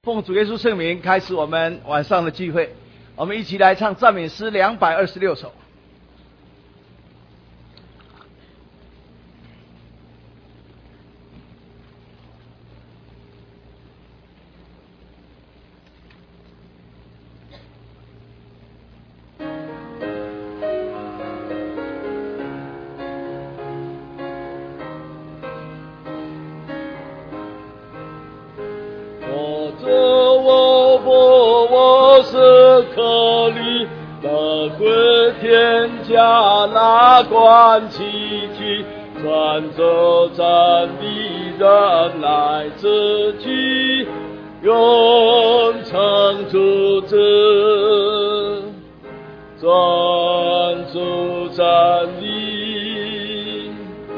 奉主耶稣圣名开始我们晚上的聚会，我们一起来唱赞美诗226首。 那关崎岖，转走站立人来自己，永长主子，专注站立，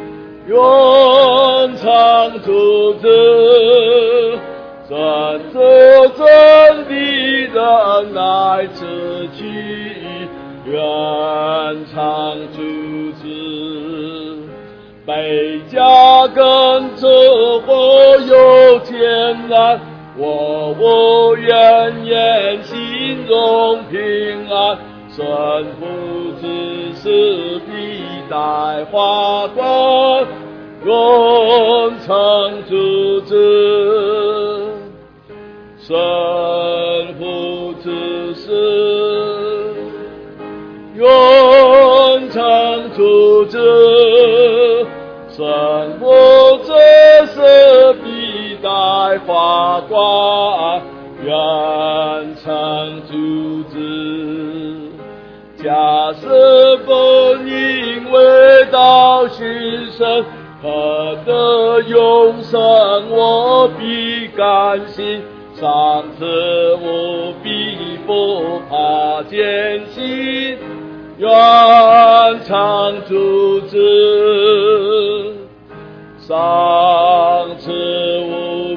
永长主子，专注站立人来自己。愿唱主旨，北家跟着我有艰难，我无怨言，心中平安。神父之事必带花冠，永唱主旨，神父之事。永长主旨，神父之事必带花冠，愿唱主旨。假使不因为道牺牲，何得永生？我必甘心。上次我必不怕艰辛。愿唱主旨，上次无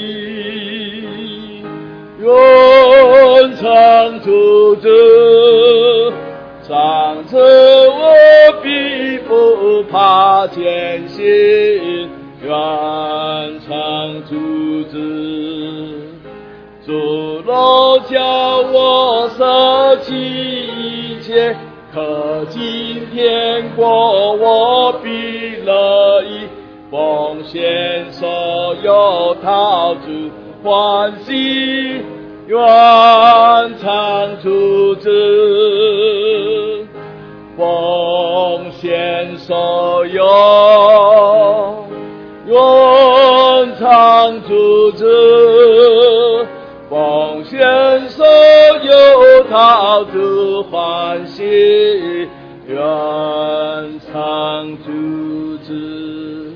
比；愿唱主旨，上次我必不怕艰辛。愿唱主旨，主若叫我舍弃一切。可今天过我必乐意，奉献所有讨主欢喜，愿唱主旨，奉献所有，愿唱主旨，奉献所有讨主欢喜，愿唱主旨。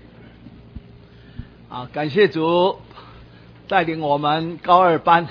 感谢主带领我们高二班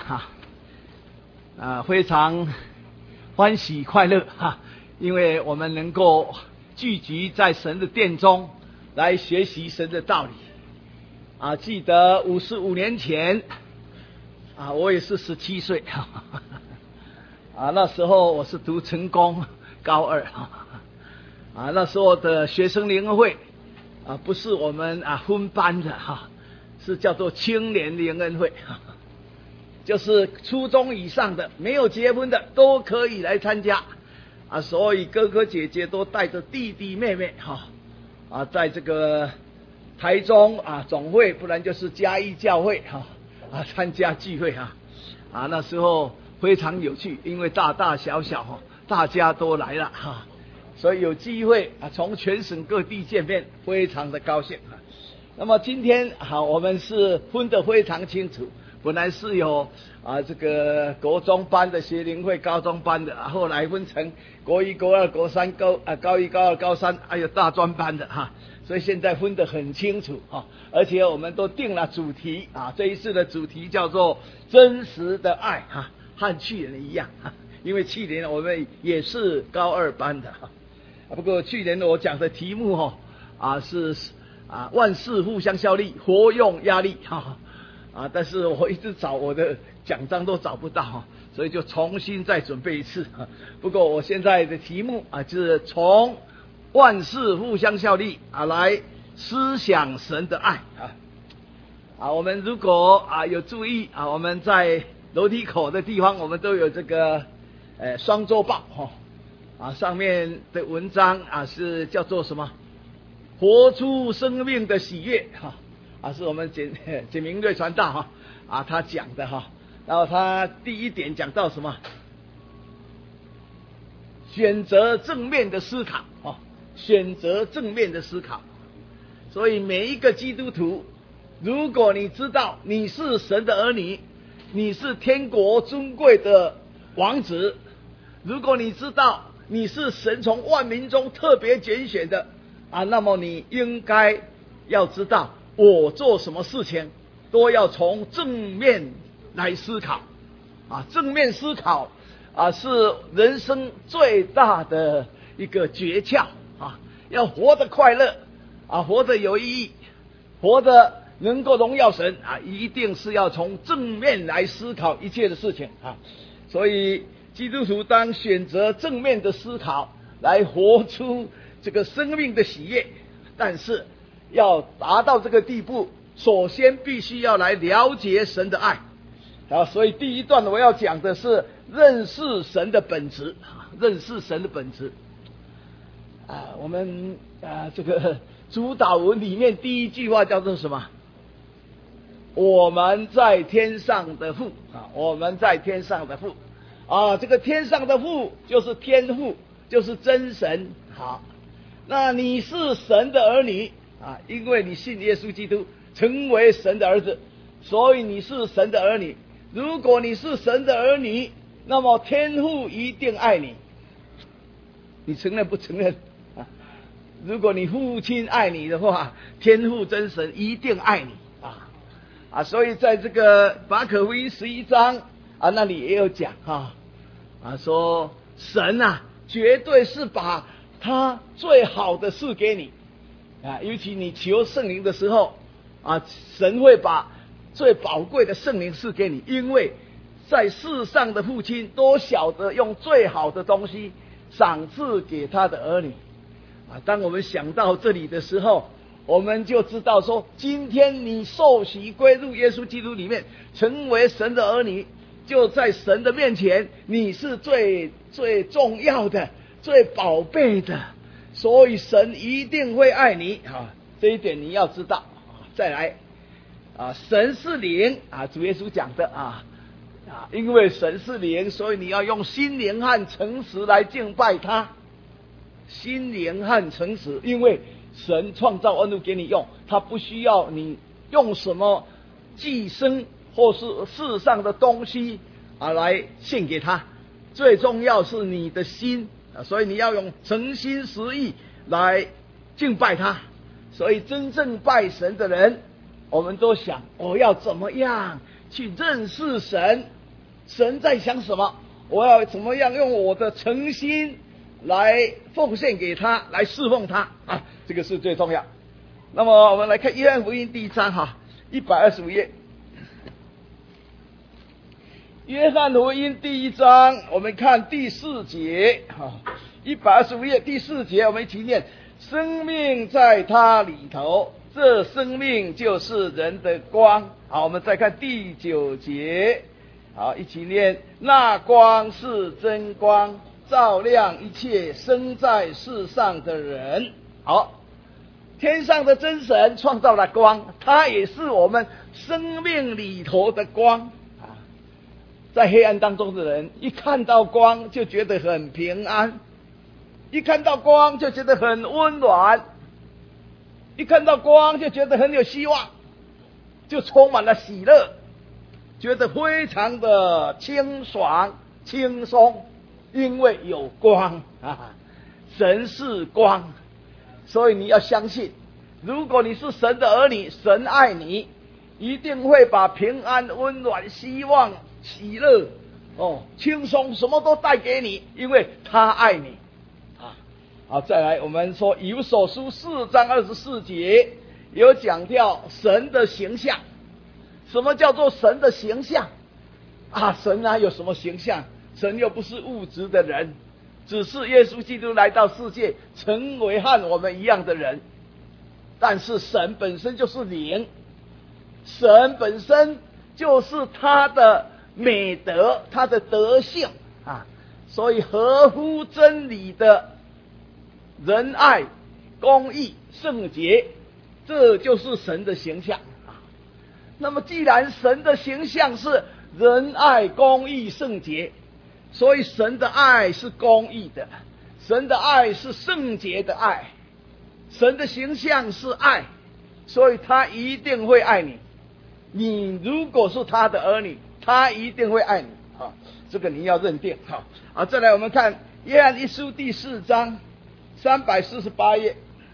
非常欢喜快乐因为我们能够聚集在神的殿中来学习神的道理记得55年前我也是17岁那时候我是读成功高二那时候的学生联合会不是我们分班的是叫做青年联恩会就是初中以上的没有结婚的都可以来参加所以哥哥姐姐都带着弟弟妹妹在这个台中总会，不然就是嘉义教会参加聚会那时候非常有趣，因为大大小小大家都来了所以有机会从全省各地见面，非常的高兴那么今天我们是分得非常清楚，本来是有这个国中班的学龄会，高中班的后来分成国一、国二、国三、高一、高二、高三，还有大专班的所以现在分得很清楚而且我们都定了主题这一次的主题叫做真实的爱和去年一样因为去年我们也是高二班的不过去年我讲的题目是万事互相效力，活用压力但是我一直找我的奖章都找不到所以就重新再准备一次不过我现在的题目就是从万事互相效力来思想神的爱我们如果有注意我们在楼梯口的地方，我们都有这个双周报上面的文章是叫做什么？活出生命的喜悦是我们简明瑞传道他讲的然后他第一点讲到什么？选择正面的思考选择正面的思考。所以每一个基督徒，如果你知道你是神的儿女，你是天国尊贵的王子，如果你知道你是神从万民中特别拣选的那么你应该要知道，我做什么事情都要从正面来思考正面思考是人生最大的一个诀窍要活得快乐活得有意义，活得能够荣耀神一定是要从正面来思考一切的事情所以基督徒当选择正面的思考来活出这个生命的喜悦，但是要达到这个地步，首先必须要来了解神的爱所以第一段我要讲的是认识神的本质认识神的本质我们这个主导文里面第一句话叫做什么？我们在天上的父我们在天上的父这个天上的父就是天父，就是真神那你是神的儿女因为你信耶稣基督成为神的儿子，所以你是神的儿女。如果你是神的儿女，那么天父一定爱你，你承认不承认如果你父亲爱你的话，天父真神一定爱你所以在这个马可福音11章那里也有讲说神绝对是把他最好的事给你尤其你求圣灵的时候神会把最宝贵的圣灵赐给你，因为在世上的父亲都晓得用最好的东西赏赐给他的儿女当我们想到这里的时候，我们就知道说，今天你受洗归入耶稣基督里面，成为神的儿女，就在神的面前，你是最重要的、最宝贝的，所以神一定会爱你这一点你要知道再来神是灵主耶稣讲的因为神是灵，所以你要用心灵和诚实来敬拜他。心灵和诚实，因为神创造万物给你用，他不需要你用什么寄生或是世上的东西来献给他，最重要是你的心所以你要用诚心实意来敬拜他。所以真正拜神的人，我们都想我要怎么样去认识神，神在想什么，我要怎么样用我的诚心来奉献给他，来侍奉他这个是最重要。那么我们来看约翰福音第1章125页。约翰福音第1章，我们看第4节125页第4节，我们一起念：生命在他里头，这生命就是人的光。好，我们再看第9节，好，一起念：那光是真光，照亮一切生在世上的人。好，天上的真神创造了光，它也是我们生命里头的光在黑暗当中的人，一看到光就觉得很平安，一看到光就觉得很温暖，一看到光就觉得很有希望，就充满了喜乐，觉得非常的清爽轻松，因为有光神是光。所以你要相信，如果你是神的儿女，神爱你，一定会把平安、温暖、希望、喜乐轻松什么都带给你，因为他爱你好，再来我们说以弗所书4章24节有讲到神的形象。什么叫做神的形象神有什么形象？神又不是物质的人，只是耶稣基督来到世界，成为和我们一样的人。但是神本身就是灵， 神本身就是他的美德，他的德性啊，所以合乎真理的仁爱、公义、圣洁，这就是神的形象啊。那么既然神的形象是仁爱、公义、圣洁，所以神的爱是公义的，神的爱是圣洁的爱，神的形象是爱，所以他一定会爱你。你如果是他的儿女，他一定会爱你啊，这个你要认定哈。好，再来我们看约翰一书第4章348页。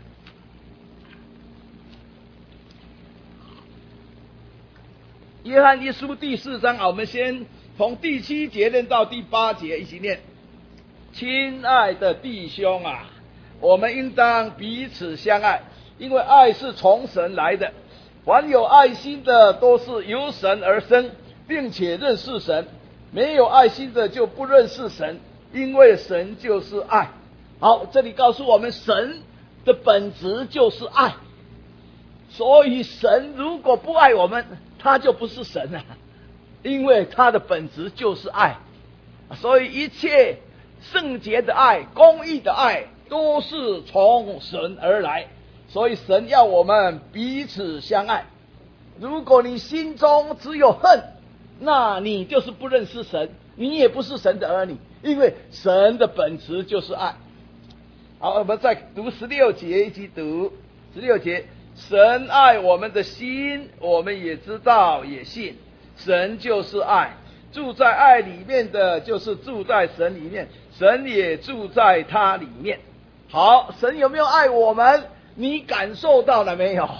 约翰一书第4章啊，我们先从第7节念到第8节，一起念。亲爱的弟兄啊，我们应当彼此相爱，因为爱是从神来的。凡有爱心的都是由神而生，并且认识神；没有爱心的就不认识神，因为神就是爱。好，这里告诉我们，神的本质就是爱。所以神如果不爱我们，他就不是神了，因为他的本质就是爱。所以一切圣洁的爱、公义的爱都是从神而来，所以神要我们彼此相爱。如果你心中只有恨，那你就是不认识神，你也不是神的儿女，因为神的本质就是爱。好，我们再读16节，一起读16节。神爱我们的心，我们也知道也信，神就是爱，住在爱里面的就是住在神里面，神也住在他里面。好，神有没有爱我们？你感受到了没有？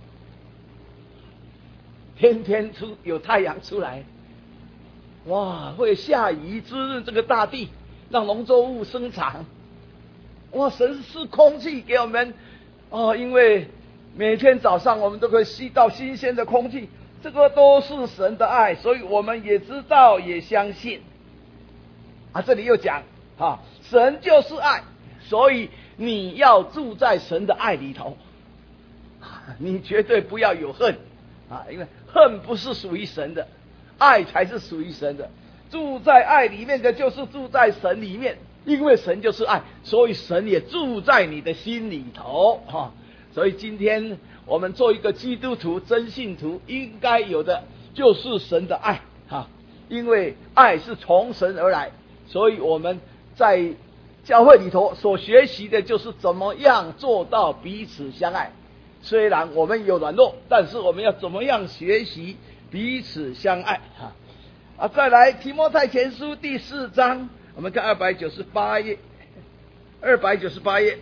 天天有太阳出来，哇，会下雨滋润这个大地，让农作物生长。哇，神是空气给我们哦，因为每天早上我们都可以吸到新鲜的空气，这个都是神的爱，所以我们也知道也相信。啊，这里又讲啊，神就是爱，所以你要住在神的爱里头，你绝对不要有恨啊，因为恨不是属于神的，爱才是属于神的。住在爱里面的就是住在神里面，因为神就是爱，所以神也住在你的心里头哈。所以今天我们做一个基督徒、真信徒，应该有的就是神的爱哈，因为爱是从神而来，所以我们在教会里头所学习的就是怎么样做到彼此相爱。虽然我们有软弱，但是我们要怎么样学习彼此相爱啊？再来提摩太前书第4章，我们看298页，298页。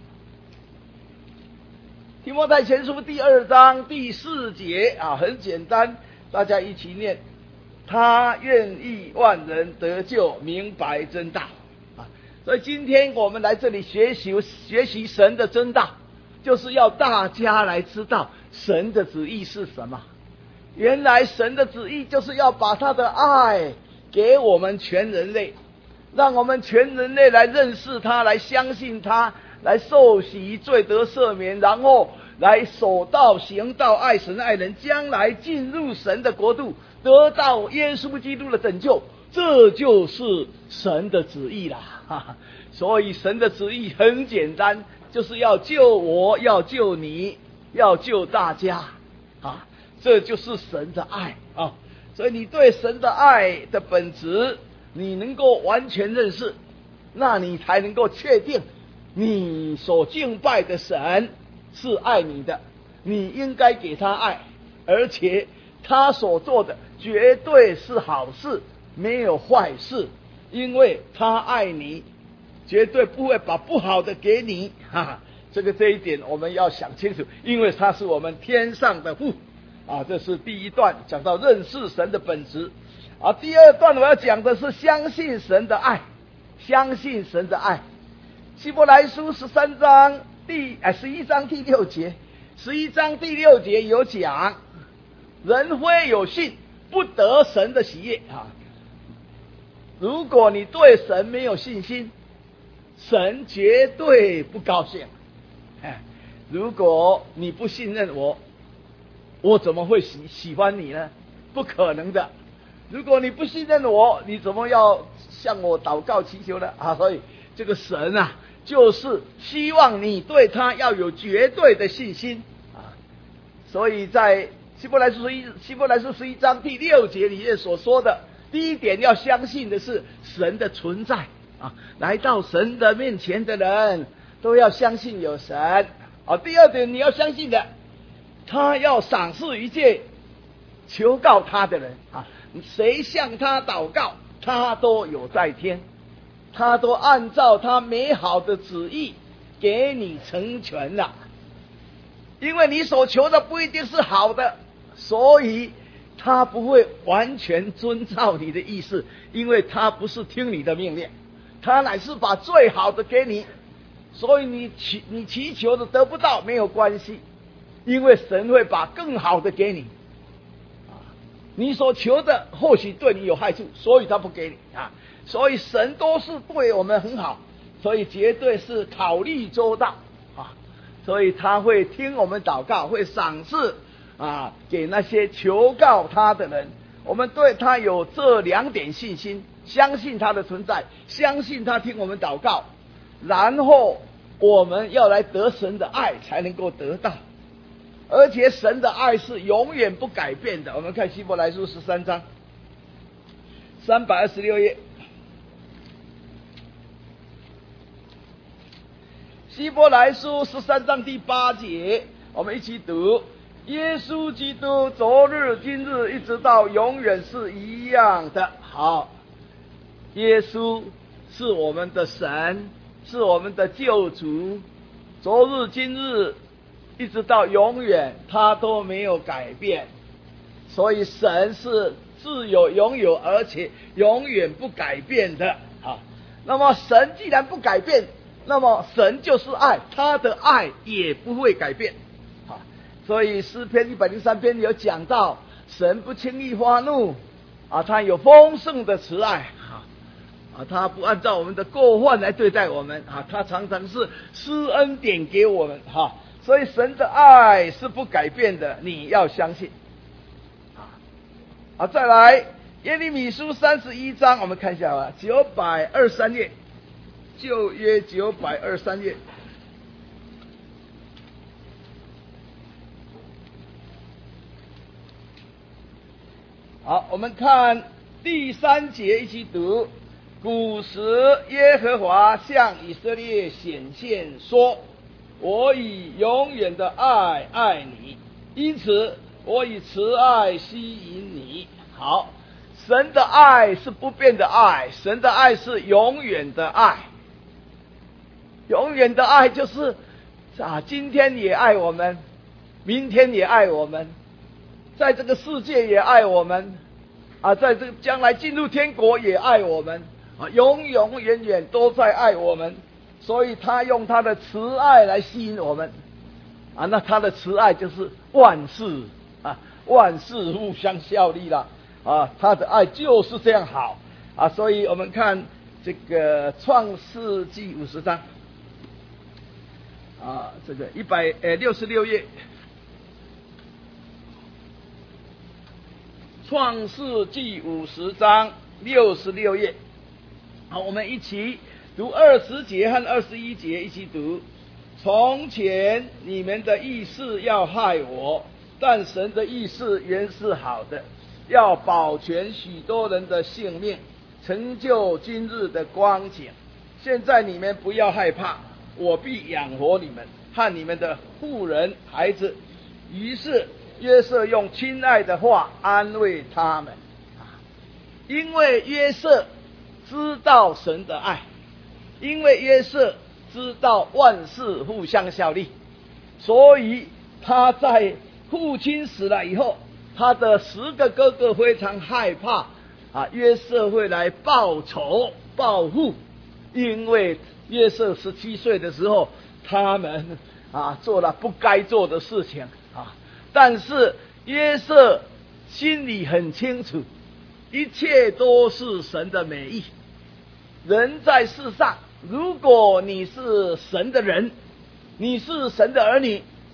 提摩太前书第2章第4节啊，很简单，大家一起念。他愿意万人得救，明白真道啊！所以今天我们来这里学习神的真道，就是要大家来知道神的旨意是什么。原来神的旨意就是要把他的爱给我们全人类，让我们全人类来认识他，来相信他，来受洗罪得赦免，然后来守道行道，爱神爱人，将来进入神的国度，得到耶稣基督的拯救，这就是神的旨意啦。所以神的旨意很简单，就是要救我，要救你，要救大家啊！这就是神的爱啊！所以你对神的爱的本质，你能够完全认识，那你才能够确定你所敬拜的神是爱你的，你应该给他爱，而且他所做的绝对是好事，没有坏事，因为他爱你，绝对不会把不好的给你这一点我们要想清楚，因为他是我们天上的父啊。这是第一段讲到认识神的本质啊。第二段我要讲的是相信神的爱，相信神的爱。希伯来书11章第6节，11章第6节有讲，人非有信，不得神的喜悦啊。如果你对神没有信心，神绝对不高兴。如果你不信任我我怎么会喜欢你呢？不可能的。如果你不信任我，你怎么要向我祷告祈求呢？所以这个神啊，就是希望你对他要有绝对的信心所以在希伯来书11章第6节里面所说的，第一点要相信的是神的存在来到神的面前的人都要相信有神第二点你要相信的，他要赏赐一切求告他的人谁向他祷告，他都有在天，他都按照他美好的旨意给你成全了。因为你所求的不一定是好的，所以他不会完全遵照你的意思，因为他不是听你的命令，他乃是把最好的给你。所以你祈求的得不到没有关系，因为神会把更好的给你你所求的或许对你有害处，所以他不给你所以神都是对我们很好，所以绝对是考虑周到所以他会听我们祷告，会赏赐给那些求告他的人。我们对他有这2点信心，相信他的存在，相信他听我们祷告，然后我们要来得神的爱才能够得到，而且神的爱是永远不改变的。我们看希伯来书13章326页，希伯来书13章第8节，我们一起读：耶稣基督昨日今日一直到永远是一样的好。耶稣是我们的神，是我们的救主，昨日今日一直到永远他都没有改变。所以神是自有永有，而且永远不改变的那么神既然不改变，那么神就是爱，他的爱也不会改变所以诗篇103篇有讲到，神不轻易发怒他有丰盛的慈爱他不按照我们的过犯来对待我们他常常是施恩典给我们所以神的爱是不改变的，你要相信再来耶利米书31章，我们看一下923页，旧约923页。好，我们看第3节一起读：古时耶和华向以色列显现说，我以永远的爱爱你，因此我以慈爱吸引你。好，神的爱是不变的爱，神的爱是永远的爱。永远的爱就是今天也爱我们，明天也爱我们，在这个世界也爱我们在这个将来进入天国也爱我们永永远远都在爱我们。所以他用他的慈爱来吸引我们那他的慈爱就是万事万事互相效力了他的爱就是这样好所以我们看这个创世纪50章这个166页，创世纪50章66页。好，我们一起读20节和21节，一起读：从前你们的意思要害我，但神的意思原是好的，要保全许多人的性命，成就今日的光景。现在你们不要害怕，我必养活你们和你们的妇人孩子。于是约瑟用亲爱的话安慰他们因为约瑟知道神的爱，因为约瑟知道万事互相效力，所以他在父亲死了以后，他的10个哥哥非常害怕约瑟会来报仇报复，因为约瑟17岁的时候，他们做了不该做的事情但是约瑟心里很清楚，一切都是神的美意。人在世上，如果你是神的人，你是神的儿女，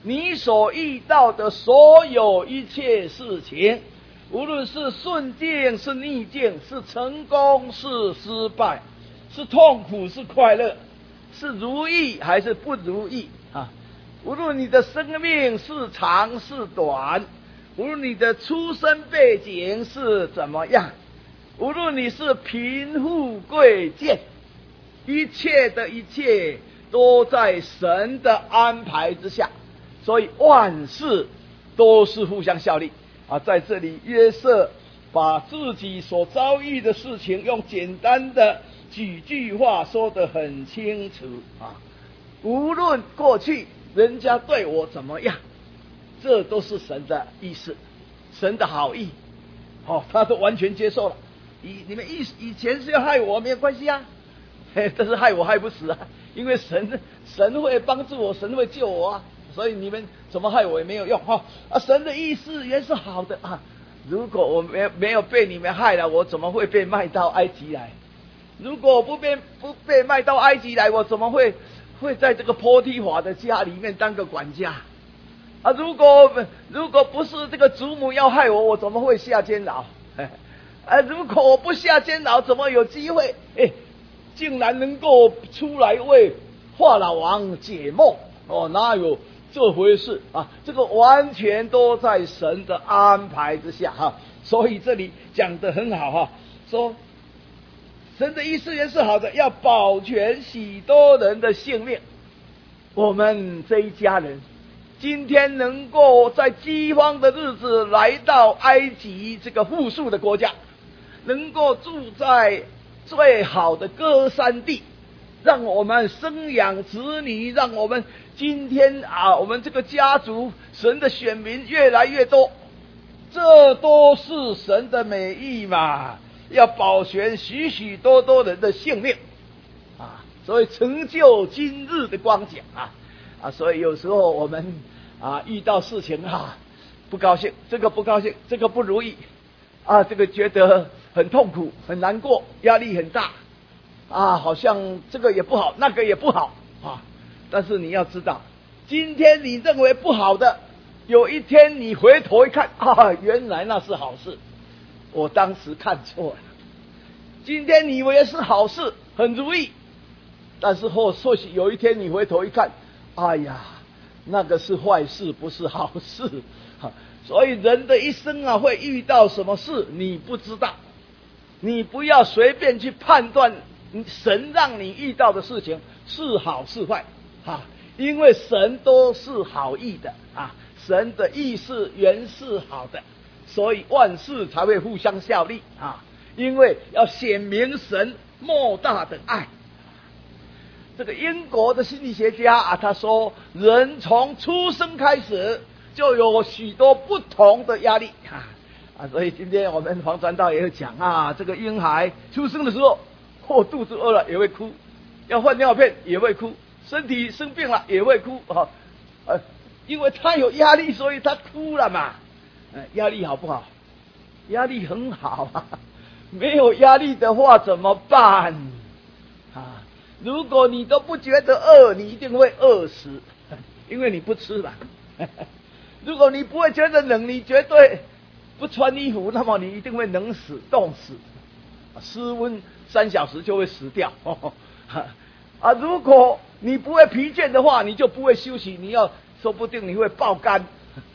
你所遇到的所有一切事情，无论是顺境是逆境，是成功是失败，是痛苦是快乐，是如意还是不如意啊？无论你的生命是长是短，无论你的出身背景是怎么样，无论你是贫富贵贱，一切的一切都在神的安排之下，所以万事都是互相效力啊！在这里，约瑟把自己所遭遇的事情用简单的几句话说得很清楚啊！无论过去人家对我怎么样，这都是神的意思，神的好意，他都完全接受了。你们以前是要害我没有关系啊，但是害我害不死啊，因为神会帮助我，神会救我啊，所以你们怎么害我也没有用神的意思原是好的啊。如果我没有被你们害了，我怎么会被卖到埃及来？如果我不被卖到埃及来，我怎么会在这个波提乏的家里面当个管家啊？如果不是这个祖母要害我，我怎么会下监牢？如果我不下监牢，怎么有机会竟然能够出来为法老王解梦？哪有这回事啊？这个完全都在神的安排之下哈。所以这里讲得很好哈，说神的意思也是好的，要保全许多人的性命。我们这一家人今天能够在饥荒的日子来到埃及这个富庶的国家，能够住在最好的歌山地，让我们生养子女，让我们今天我们这个家族神的选民越来越多，这都是神的美意嘛，要保全许许多多人的性命所以成就今日的光景所以有时候我们遇到事情不高兴，这个不高兴，这个不如意这个觉得很痛苦很难过，压力很大好像这个也不好那个也不好但是你要知道，今天你认为不好的，有一天你回头一看原来那是好事，我当时看错了。今天你以为是好事很如意，但是或许有一天你回头一看，哎呀那个是坏事不是好事所以人的一生会遇到什么事你不知道，你不要随便去判断神让你遇到的事情是好是坏因为神都是好意的神的意思原是好的，所以万事才会互相效力因为要显明神莫大的爱。这个英国的心理学家他说，人从出生开始就有许多不同的压力所以今天我们黄传道也有讲这个婴孩出生的时候肚子饿了也会哭，要换尿片也会哭，身体生病了也会哭因为他有压力，所以他哭了嘛压力好不好？压力很好没有压力的话怎么办如果你都不觉得饿，你一定会饿死，因为你不吃了如果你不会觉得冷，你绝对不穿衣服，那么你一定会冷死冻死，失温3小时就会死掉如果你不会疲倦的话，你就不会休息，说不定你会爆肝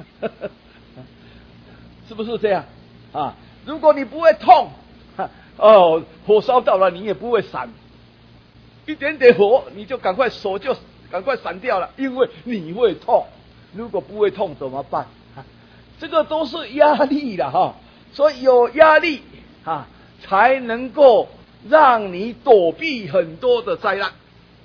是不是这样如果你不会痛火烧到了你也不会闪，一点点火你就手就赶快闪掉了，因为你会痛。如果不会痛怎么办这个都是压力了所以有压力才能够让你躲避很多的灾难，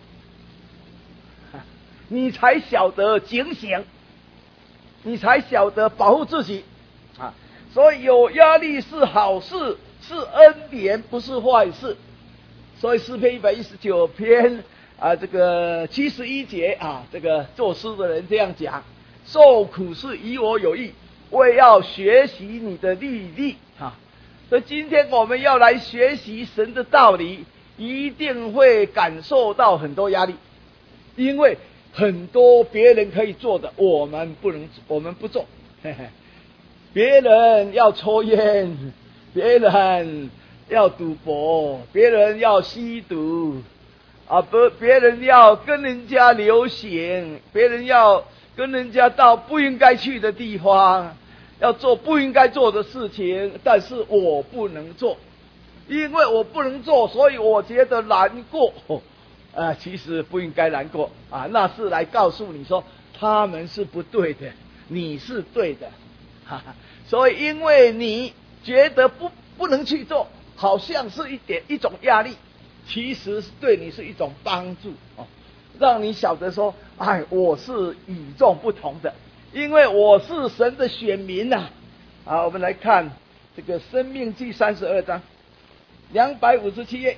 你才晓得警醒，你才晓得保护自己所以有压力是好事，是恩典，不是坏事。所以诗篇119篇这个71节这个作诗的人这样讲，受苦是与我有益，我也要学习你的律例所以今天我们要来学习神的道理，一定会感受到很多压力，因为很多别人可以做的，我们不做。别人要抽烟，别人要赌博，别人要吸毒，别人要跟人家流行，别人要跟人家到不应该去的地方，要做不应该做的事情，但是我不能做，因为我不能做，所以我觉得难过。其实不应该难过啊，那是来告诉你说他们是不对的，你是对的。所以因为你觉得不能去做，好像是一种压力，其实对你是一种帮助让你晓得说，我是与众不同的，因为我是神的选民呐。我们来看这个《申命记》32章257页。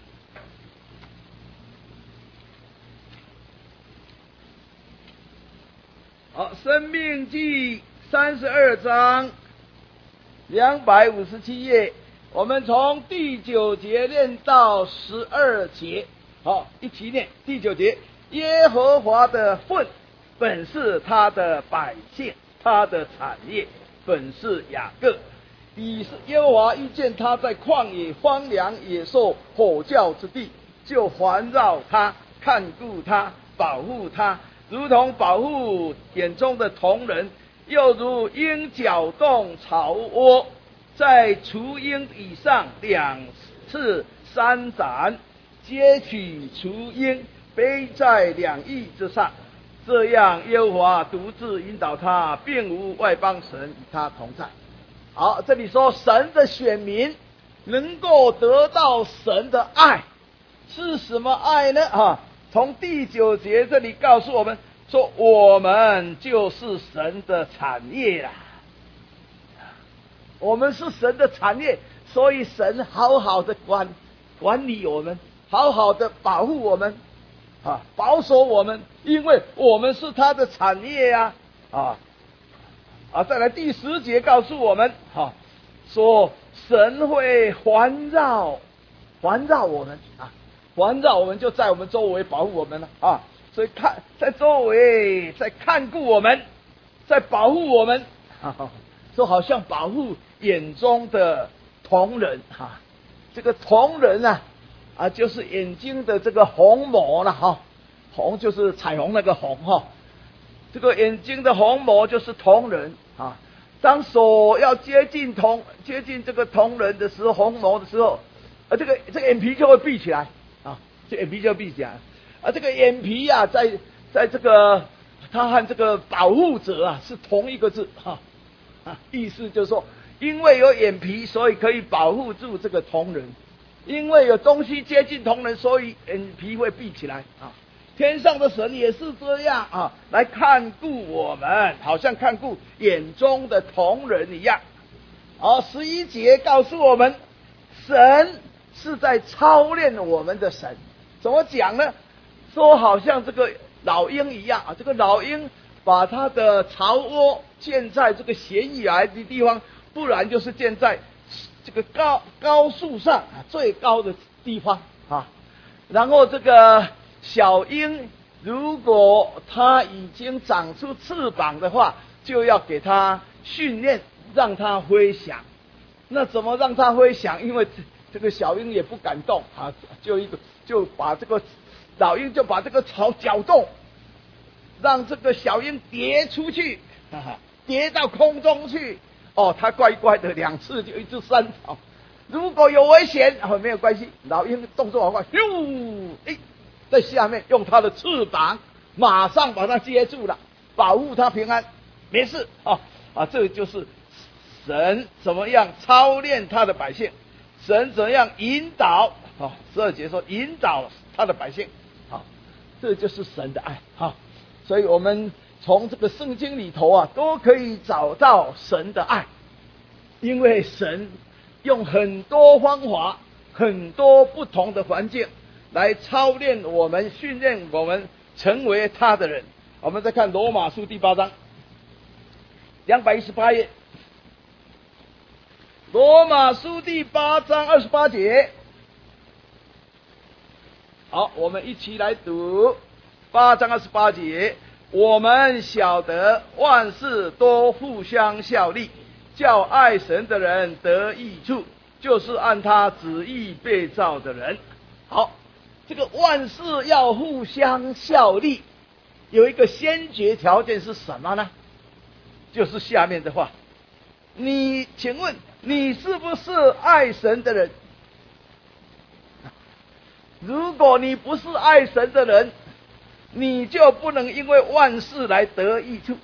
好，《申命记》32章257页，我们从第9节念到12节。好，一起念第9节。耶和华的份本是他的百姓，他的产业本是雅各。耶和华遇见他在旷野荒凉野兽吼叫之地，就环绕他，看顾他，保护他，如同保护眼中的瞳人，又如鹰搅动巢窝，在雏鹰以上2次3斩，接取雏鹰，背在2翼之上。这样耶和华独自引导他，并无外邦神与他同在。好，这里说神的选民能够得到神的爱，是什么爱呢？从第9节这里告诉我们说，我们就是神的产业啦。我们是神的产业，所以神好好的管理我们，好好的保护我们，保守我们，因为我们是他的产业呀。再来第10节告诉我们，说神会环绕我们环绕我们，就在我们周围保护我们了所以在周围，在看顾我们，在保护我们就好像保护眼中的瞳人这个瞳人就是眼睛的这个虹膜了虹就是彩虹那个虹这个眼睛的虹膜就是瞳人当手要接近这个瞳人的时候，虹膜的时候，这个眼皮就会闭起来这眼皮就闭起来这个眼皮在这个它和这个保护者是同一个字意思就是说，因为有眼皮，所以可以保护住这个瞳人；因为有东西接近瞳人，所以眼皮会闭起来天上的神也是这样来看顾我们，好像看顾眼中的瞳人一样。11节告诉我们，神是在操练我们的神。怎么讲呢？说好像这个老鹰一样这个老鹰把它的巢窝建在这个悬崖的地方，不然就是建在这个高树上最高的地方然后这个小鹰如果它已经长出翅膀的话，就要给它训练，让它飞翔。那怎么让它飞翔？因为这个小鹰也不敢动就把这个老鹰就把这个巢搅动，让这个小鹰跌出去跌到空中去它乖乖的2次就一直扇草。如果有危险没有关系，老鹰动作好快在下面用它的翅膀马上把它接住了，保护它平安没事这就是神怎么样操练他的百姓，神怎么样引导12节说引导他的百姓这就是神的爱所以我们从这个圣经里头都可以找到神的爱，因为神用很多方法，很多不同的环境来操练我们，训练我们成为他的人。我们再看罗马书第8章218页，罗马书第8章28节。好，我们一起来读。 8章28节，我们晓得万事都互相效力，叫爱神的人得益处，就是按他旨意被造的人。好，这个万事要互相效力，有一个先决条件是什么呢？就是下面的话，请问你是不是爱神的人？如果你不是爱神的人，你就不能因为万事来得益处。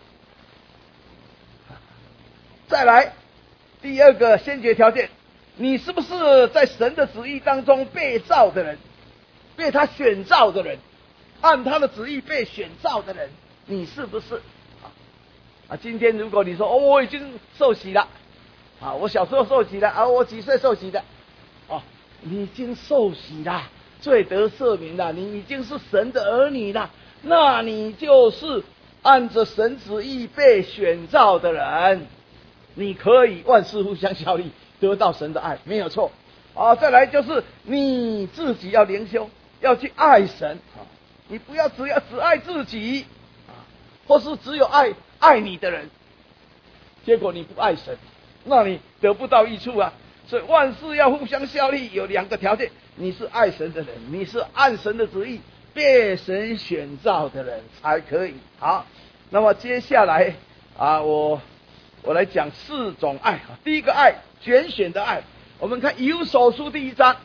再来，第二个先决条件，你是不是在神的旨意当中被造的人，被他选造的人，按他的旨意被选造的人，你是不是？今天如果你说我已经受洗了，我小时候受洗了，我几岁受洗的？你已经受洗了，罪得赦免了，你已经是神的儿女了，那你就是按着神旨意被选造的人，你可以万事互相效力，得到神的爱，没有错。再来就是你自己要灵修，要去爱神，你不要只爱自己，或是只有爱你的人，结果你不爱神，那你得不到益处啊。所以万事要互相效力，有2个条件，你是爱神的人，你是按神的旨意被神选造的人才可以。好，那么接下来我来讲4种爱。第一个爱，拣选的爱。我们看以弗所书第1章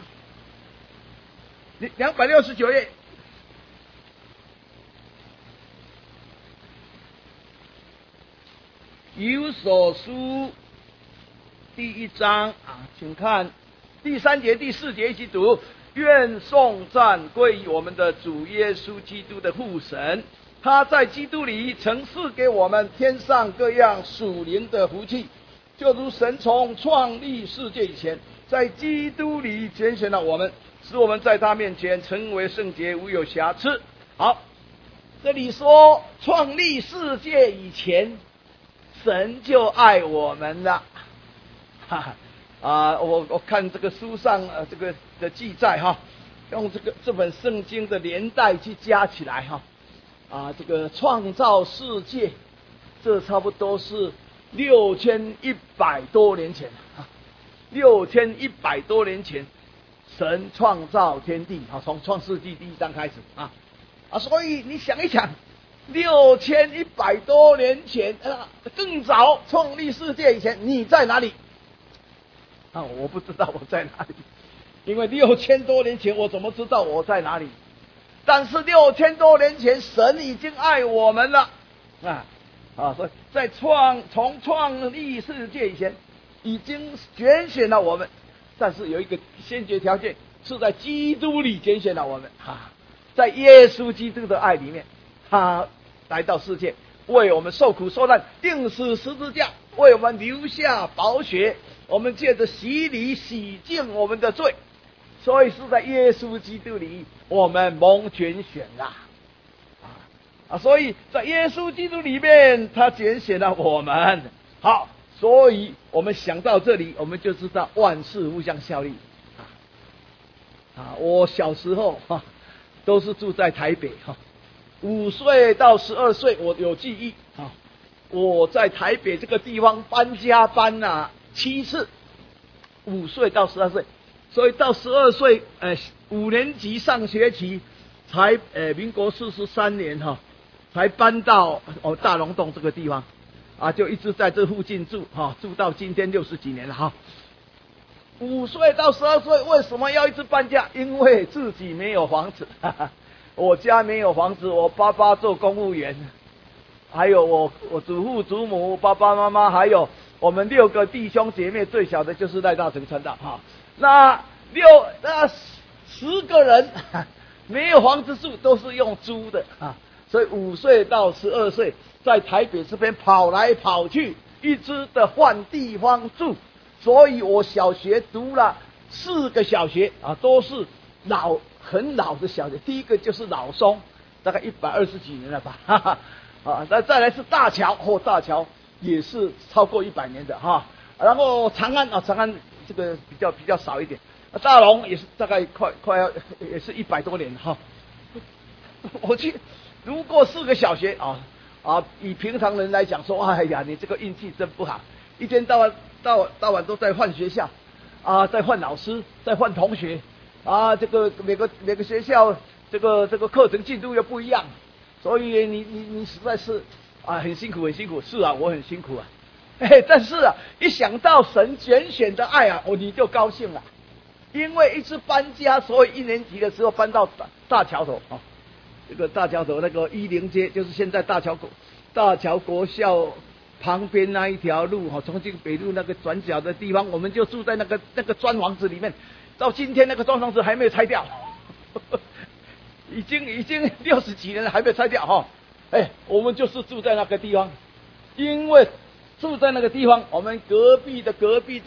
269页。以弗所书第1章请看第3节、第4节一起读。愿颂赞归于我们的主耶稣基督的父神，他在基督里曾赐给我们天上各样属灵的福气，就如神从创立世界以前，在基督里拣选了我们，使我们在他面前成为圣洁，无有瑕疵。好，这里说创立世界以前，神就爱我们了。我看这个书上这个的记载用这本圣经的年代去加起来这个创造世界，这差不多是6100多年前，6100多年前，神创造天地从创世纪第1章开始所以你想一想，6100多年前更早创立世界以前，你在哪里？我不知道我在哪里，因为6000多年前我怎么知道我在哪里？但是6000多年前神已经爱我们了所以在从创立世界以前已经拣选了我们，但是有一个先决条件，是在基督里拣选了我们在耶稣基督的爱里面，他来到世界，为我们受苦受难，钉死十字架，为我们留下宝血，我们借着洗礼洗净我们的罪，所以是在耶稣基督里我们蒙拣选所以在耶稣基督里面他拣选了我们。好，所以我们想到这里，我们就知道万事互相效力我小时候都是住在台北5岁到12岁我有记忆我在台北这个地方搬家搬7次，5岁到12岁，所以到12岁5年级上学期才民国43年才搬到大龙洞这个地方就一直在这附近住住到今天60几年了5岁到12岁为什么要一直搬家？因为自己没有房子我家没有房子，我爸爸做公务员，还有我祖父祖母、爸爸妈妈，还有我们6个弟兄姐妹，最小的就是赖大成传道那10个人没有房子住，都是用租的所以5岁到12岁在台北这边跑来跑去，一直的换地方住，所以我小学读了4个小学都是很老的小学。第一个就是老松，大概120几年了吧那再来是大桥大桥也是超过100年的然后长安长安这个比较少一点，大龙也是大概快要也是100多年如果4个小学以平常人来讲说，哎呀，你这个运气真不好，一天到晚都在换学校在换老师，在换同学这个每个学校这个课程进度又不一样，所以你实在是很辛苦很辛苦。是啊，我很辛苦啊，但是一想到神拣选的爱你就高兴了，因为一次搬家，所以1年级的时候搬到大桥头这个大桥头那个10街，就是现在大桥国校旁边那一条路重庆北路那个转角的地方，我们就住在那个砖房子里面，到今天那个砖房子还没有拆掉，已经60几年了还没有拆掉我们就是住在那个地方，因为住在那个地方，我们隔壁的隔壁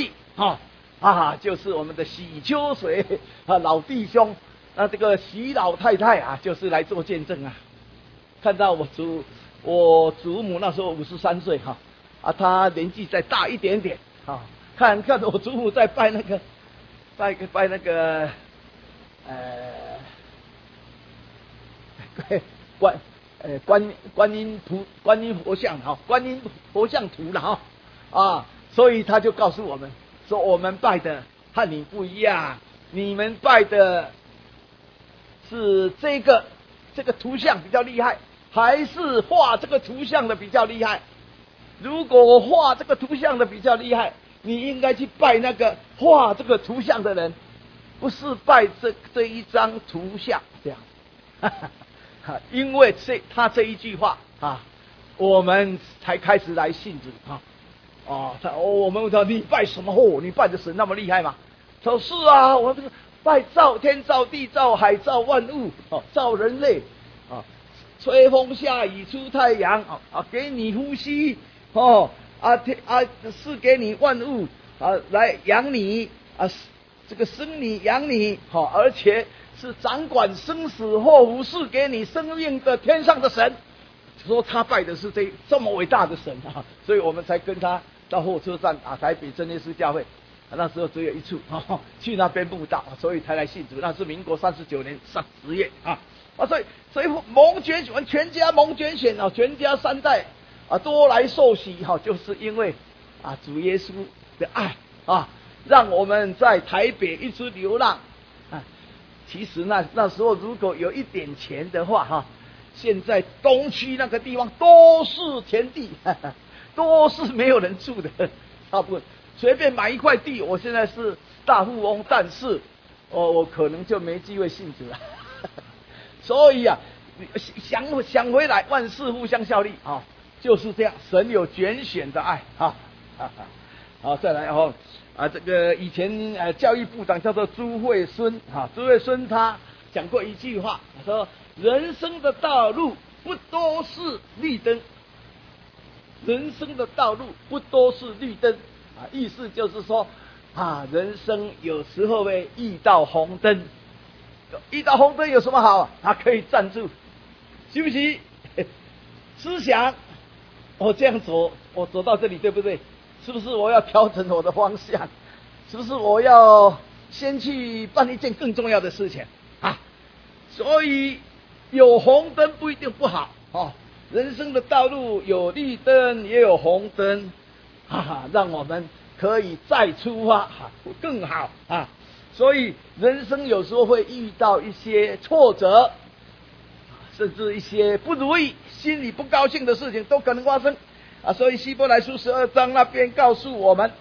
就是我们的喜秋水老弟兄，这个喜老太太就是来做见证看到我祖母那时候53岁她年纪再大一点点看我祖母在拜那个观音佛像观音佛像图了所以他就告诉我们说，我们拜的和你不一样，你们拜的是这个图像比较厉害，还是画这个图像的比较厉害？如果画这个图像的比较厉害，你应该去拜那个画这个图像的人，不是拜这一张图像这样。因为他这一句话我们才开始来信主我们问他，你拜什么你拜的神那么厉害吗？他说是啊，我这个拜造天造地造海造万物造人类吹风下雨出太阳给你呼吸是给你万物来养你这个生你养你而且是掌管生死祸福，是给你生命的天上的神。说他拜的是这么伟大的神所以我们才跟他到火车站台北真耶稣教会那时候只有一处去那边布道，所以才来信主。那是民国39年10月所以蒙拣选，全家蒙拣选全家3代都来受洗就是因为主耶稣的爱让我们在台北一直流浪其实那时候如果有一点钱的话现在东区那个地方都是田地都是没有人住的，大部分随便买一块地，我现在是大富翁，但是我可能就没机会信主了所以想回来，万事互相效力就是这样，神有拣选的爱好，再来这个以前教育部长叫做朱惠孙朱惠孙他讲过一句话，他说人生的道路不都是绿灯，人生的道路不都是绿灯意思就是说人生有时候会遇到红灯，遇到红灯有什么好可以站住休息思想我这样走，我走到这里对不对？是不是我要调整我的方向？是不是我要先去办一件更重要的事情所以有红灯不一定不好人生的道路有绿灯也有红灯让我们可以再出发更好所以人生有时候会遇到一些挫折，甚至一些不如意，心里不高兴的事情都可能发生所以希伯来书12章那边告诉我们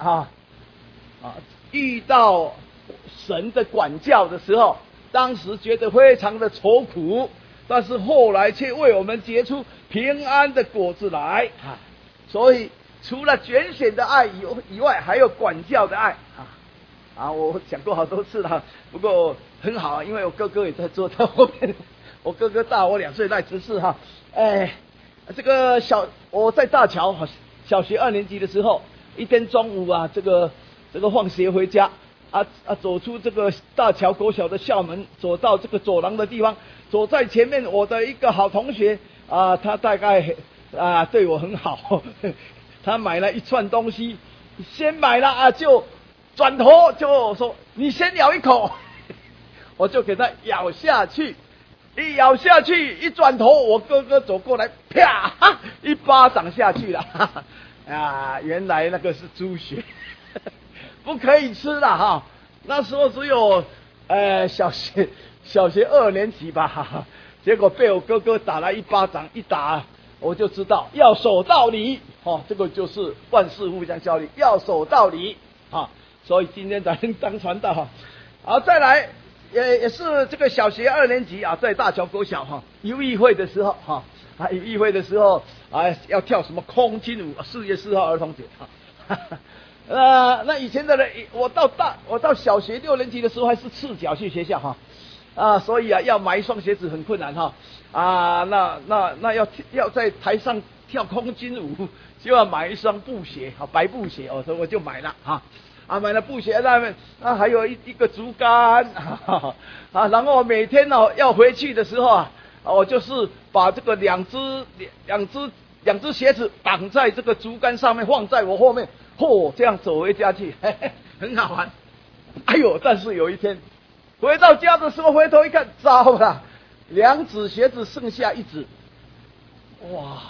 遇到神的管教的时候，当时觉得非常的愁苦，但是后来却为我们结出平安的果子来所以除了拣选的爱以外，还有管教的爱我讲过好多次了，不过很好因为我哥哥也在坐在后面，我哥哥大我2岁，赖执事这个我在大桥小学2年级的时候，一天中午这个放学回家走出这个大桥国小的校门，走到这个走廊的地方，走在前面我的一个好同学他大概对我很好他买了一串东西，先买了就转头就说你先咬一口我就给他咬下去一咬下去，一转头，我哥哥走过来，啪，一巴掌下去了。啊，原来那个是猪血，不可以吃了哈。那时候只有小学2年级吧，结果被我哥哥打了一巴掌，一打我就知道要守道理，这个就是万事互相效力，要守道理啊。所以今天咱当传道哈。好，再来也是这个小学2年级啊，在大桥国小游艺会的时候游艺会的时候要跳什么空军舞，4月4号儿童节那以前的人，我到小学6年级的时候还是赤脚去学校所以要买一双鞋子很困难那要在台上跳空军舞，就要买一双布鞋白布鞋所以我就买了买了布鞋，那还有一个竹竿然后每天要回去的时候我就是把这个两只鞋子绑在这个竹竿上面，放在我后面，这样走回家去，很好玩。哎呦，但是有一天回到家的时候，回头一看，糟了，2只鞋子剩下1只，哇，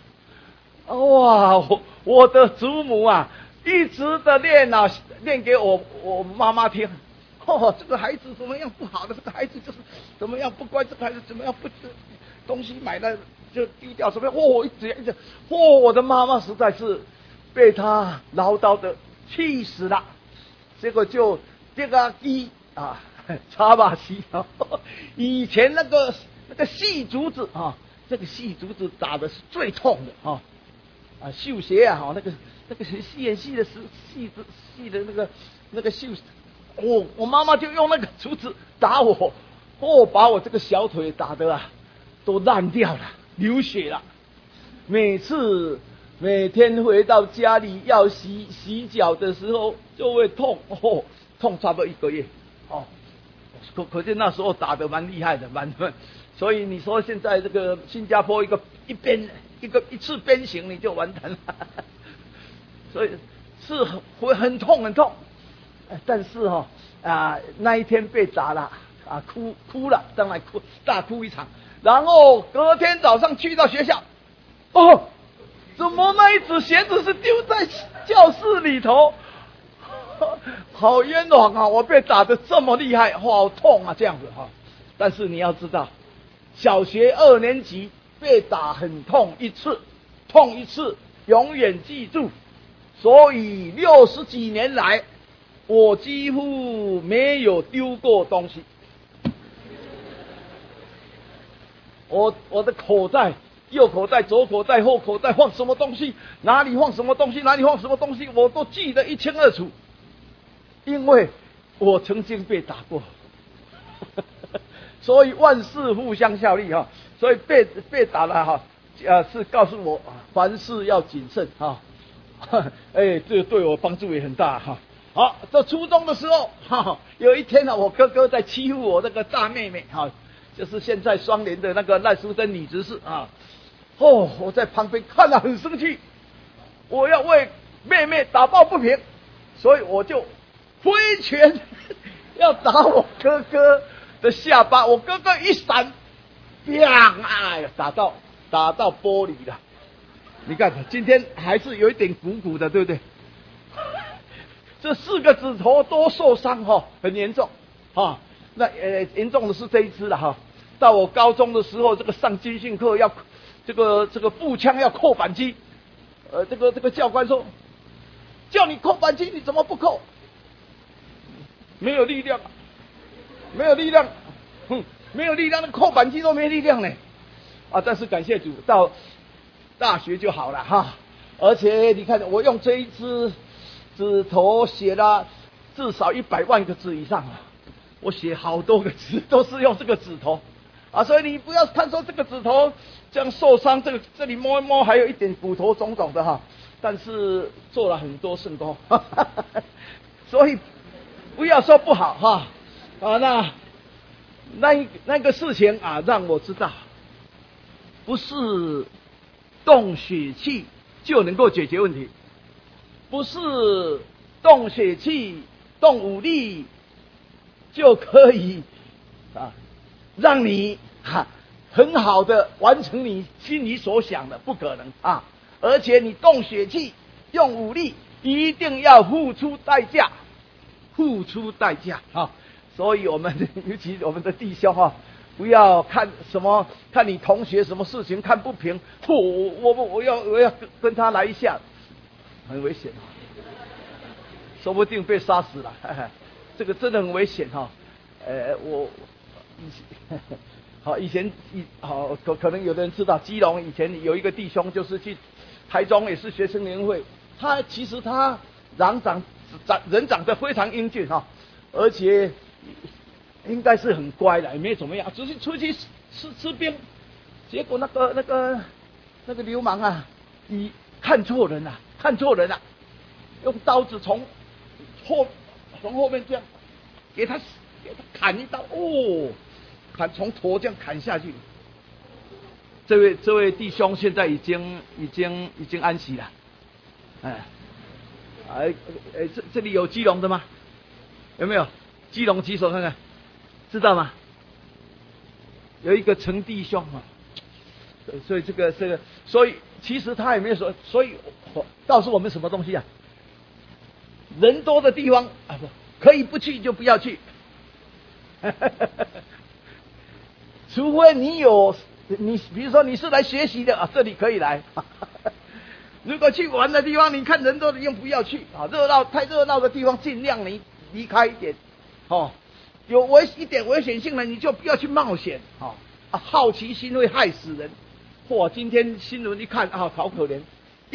我的祖母一直的练给我妈妈听。这个孩子怎么样不好的，这个孩子就是怎么样不乖，这个孩子怎么样不东西买了就丢掉，什么样一直我的妈妈实在是被他唠叨的气死了。结果就这个插把戏以前那个细竹子这个细竹子打的是最痛的绣鞋那个很细很细的细的那个绣，我妈妈就用那个竹子打我，把我这个小腿打得都烂掉了，流血了。每天回到家里要洗脚的时候就会痛，痛差不多1个月可见那时候打得蛮厉害的，所以你说现在这个新加坡一次鞭刑你就完蛋了，所以是会很痛，但是那一天被打了哭了，当然大哭一场，然后隔天早上去到学校，怎么那一只鞋子是丢在教室里头？好冤枉我被打得这么厉害，好痛这样子但是你要知道，小学2年级被打很痛一次永远记住。所以60几年来，我几乎没有丢过东西。我的口袋，右口袋、左口袋、后口袋放什么东西，哪里放什么东西，我都记得一清二楚，因为我曾经被打过。所以万事互相效力所以被打了是告诉我凡事要谨慎这对我帮助也很大好，这初中的时候有一天我哥哥在欺负我那个大妹妹就是现在双联的那个赖淑珍女执事我在旁边看了很生气，我要为妹妹打抱不平，所以我就挥拳要打我哥哥的下巴，我哥哥一闪，打到玻璃了。你看今天还是有一点鼓鼓的，对不对？这4个指头都受伤很严重那严重的是这一只了到我高中的时候，这个上军训课要这个步枪要扣扳机，这个教官说叫你扣扳机，你怎么不扣？没有力量，没有力量，那扣扳机都没力量呢但是感谢主，到大学就好了而且你看我用这一支指头写了至少100万个字以上我写好多个字都是用这个指头所以你不要看说这个指头这样受伤，这里摸一摸还有一点骨头肿肿的但是做了很多圣功所以不要说不好那个事情让我知道，不是动血气就能够解决问题，不是动血气、动武力就可以让你很好的完成你心里所想的，不可能啊！而且你动血气、用武力，一定要付出代价，付出代价啊！所以我们尤其我们的弟兄啊，不要看你同学什么事情看不平，我要跟他来一下，很危险，说不定被杀死了，这个真的很危险哈！以前可能有的人知道，基隆以前有一个弟兄，就是去台中也是学生联会，其实他人长得非常英俊哈，而且应该是很乖的，也没怎么样，只是出去吃兵，结果那个流氓啊，你看错人了，用刀子从后面这样给他砍一刀，从头这样砍下去。这位弟兄现在已经安息了。这里有基隆的吗？有没有？基隆举手看看，知道吗？有一个陈弟兄啊，所以这个，所以其实他也没有说，所以告诉我们什么东西啊？人多的地方可以不去就不要去。除非你比如说你是来学习的这里可以来。如果去玩的地方，你看人多的地方不要去太热闹的地方尽量你离开一点有一点危险性的你就不要去冒险好奇心会害死人。今天新闻一看好可怜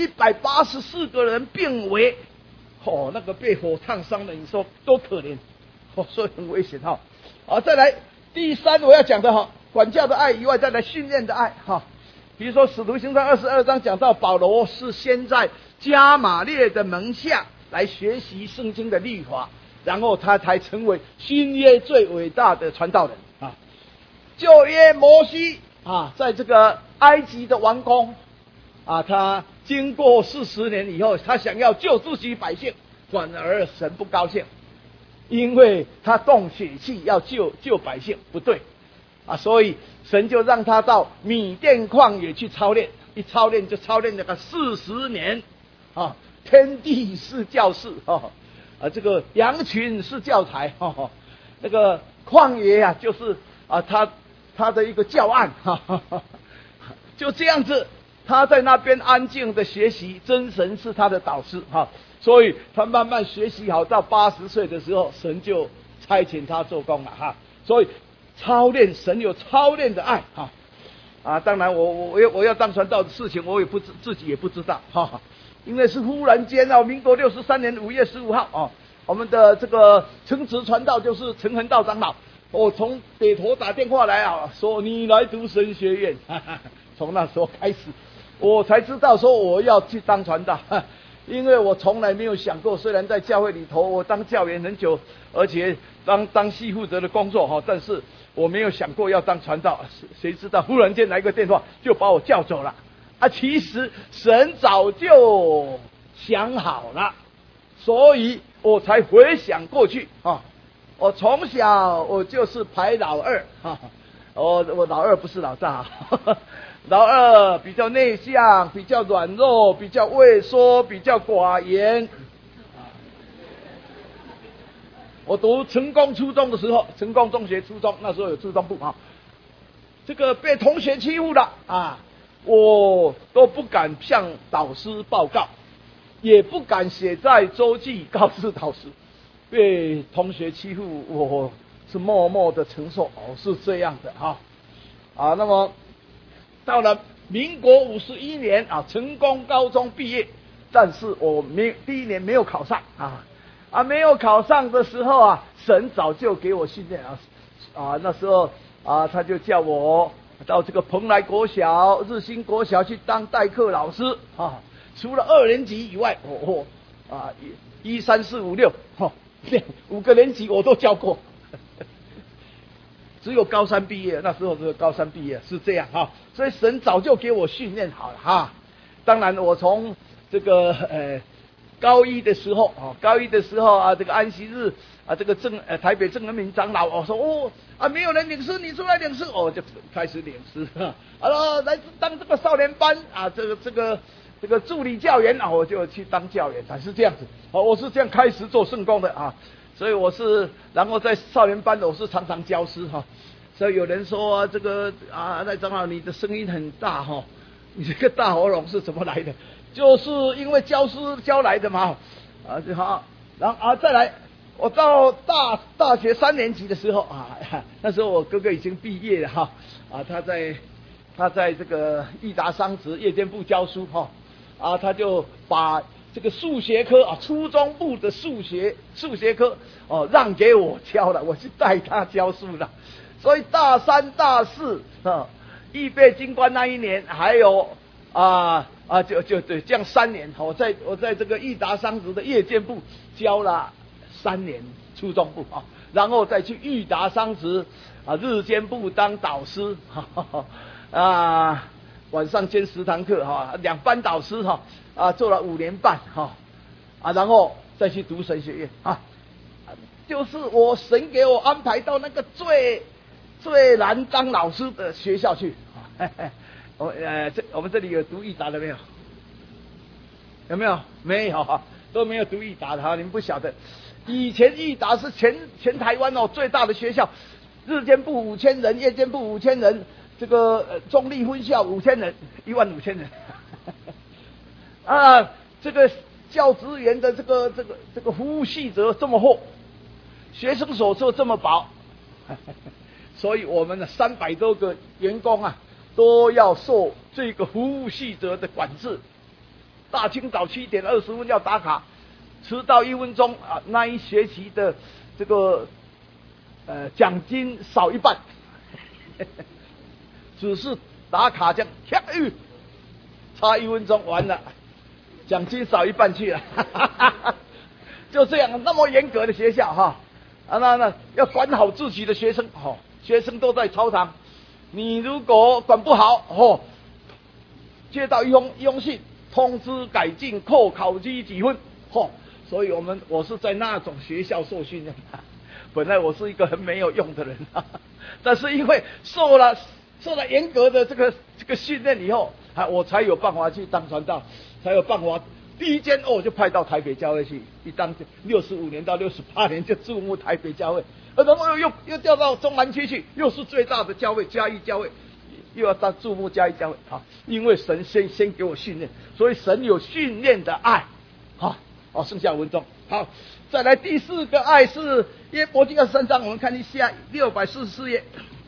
，184个人病危，那个被火烫伤的，你说多可怜所以很危险再来第三我要讲的管教的爱以外，再来训练的爱比如说使徒行传22章讲到保罗是先在加玛列的门下来学习圣经的律法，然后他才成为新约最伟大的传道人旧约摩西在这个埃及的王宫他经过40年以后，他想要救自己百姓，反而神不高兴，因为他动血气要救百姓，不对所以神就让他到米甸旷野去操练，一操练就操练那个40年天地是教室这个羊群是教材那个旷野就是他的一个教案就这样子，他在那边安静的学习，真神是他的导师所以他慢慢学习好，到80岁的时候，神就差遣他做工了所以操练，神有操练的爱当然我要当传道的事情，我也自己也不知道因为是忽然间民国63年5月15号我们的这个称职传道就是陈恒道长老，我从北投打电话来说你来读神学院从那时候开始，我才知道说我要去当传道因为我从来没有想过，虽然在教会里头我当教员很久，而且当系负责的工作但是我没有想过要当传道，谁知道忽然间来个电话就把我叫走了其实神早就想好了，所以我才回想过去我从小我就是排老二我老二不是老大老二比较内向，比较软弱，比较畏缩，比较寡言我读成功初中的时候，成功中学初中，那时候有初中部这个被同学欺负了我都不敢向导师报告，也不敢写在周记告诉导师，被同学欺负我是默默的承受是这样的那么到了民国51年成功高中毕业，但是我第一年没有考上没有考上的时候神早就给我训练那时候他就叫我到这个蓬莱国小、日新国小去当代课老师除了2年级以外1、3、4、5、6 5个年级我都教过只有高三毕业，那时候是高三毕业是这样所以神早就给我训练好了当然我从这个高一的时候啊，这个安息日啊，这个台北正人民长老说没有人领诗，你出来领诗就开始领诗来当这个少年班啊，这个助理教员我就去当教员，是这样子我是这样开始做圣工的所以然后在少年班我是常常教诗所以有人说这个赖长老你的声音很大你这个大喉咙是怎么来的？就是因为教诗教来的嘛就好。然后再来，我到大学3年级的时候那时候我哥哥已经毕业了他在这个益达商职夜间部教书他就把这个数学科初中部的数学科让给我教了，我去带他教书了。所以大3大4预备军官那一年，还有就对，这样3年我在这个益达商职的夜间部教了3年初中部然后再去益达商职日间部当导师晚上兼10堂课2班导师做了5年半然后再去读神学院就是神给我安排到那个最难当老师的学校去我们这里有读益达的没有？有没有？没有都没有读益达的你们不晓得，以前益达是全台湾最大的学校，日间部5000人，夜间部5000人，这个中立分校5000人，15000人这个教职员的这个服务细则这么厚，学生手册这么薄所以我们的300多个员工都要受这个服务细则的管制，大清早7点20分要打卡，迟到1分钟那一学期的这个奖金少一半只是打卡这样差1分钟完了，奖金少一半去了就这样，那么严格的学校那要管好自己的学生学生都在操场，你如果管不好接到一封信通知改进扣考绩几分所以我是在那种学校受训练本来我是一个很没有用的人但是因为受了严格的这个训练以后我才有办法去当传道，才有办法第一间就派到台北教会去，一当65年到68年就注目台北教会，然后又调到中南区去，又是最大的教会嘉义教会，又要当注目嘉义教会因为神先给我训练，所以神有训练的爱剩下文中好，再来第4个爱是约伯记23章，我们看一下644页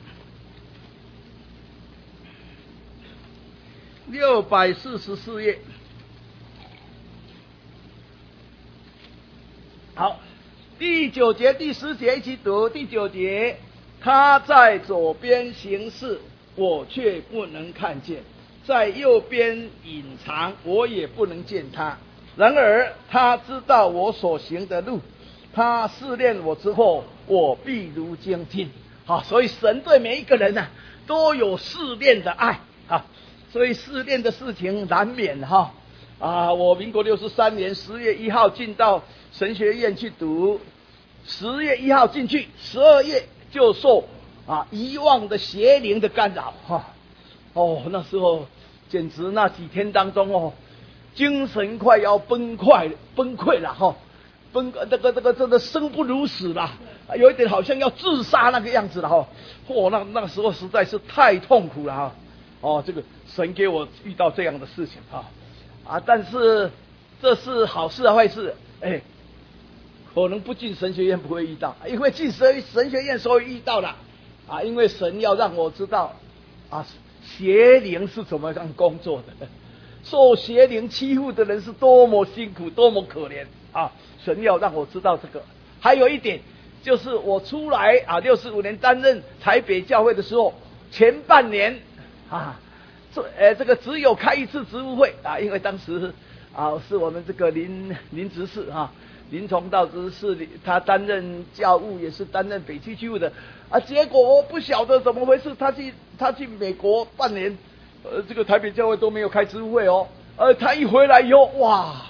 ，644页。好，第9节、第10节一起读。第9节，他在左边行事，我却不能看见；在右边隐藏，我也不能见他。然而他知道我所行的路，他试炼我之后，我必如精进。所以神对每一个人都有试炼的爱所以试炼的事情难免我民国63年10月1号进到神学院去读，10月1号进去，12月就受遗忘的邪灵的干扰那时候简直那几天当中精神快要崩溃了这个真的生不如死了，有一点好像要自杀那个样子了那时候实在是太痛苦了这个神给我遇到这样的事情但是这是好事坏事可能不进神学院不会遇到，因为进神学院所以遇到了因为神要让我知道邪灵是怎么样工作的，受邪灵欺负的人是多么辛苦多么可怜神要让我知道这个。还有一点就是我出来65年担任台北教会的时候，前半年这个只有开一次职务会因为当时是我们这个林执事林崇道执事，他担任教务也是担任北区区务的结果我不晓得怎么回事，他去美国半年这个台北教会都没有开职务会他一回来以后哇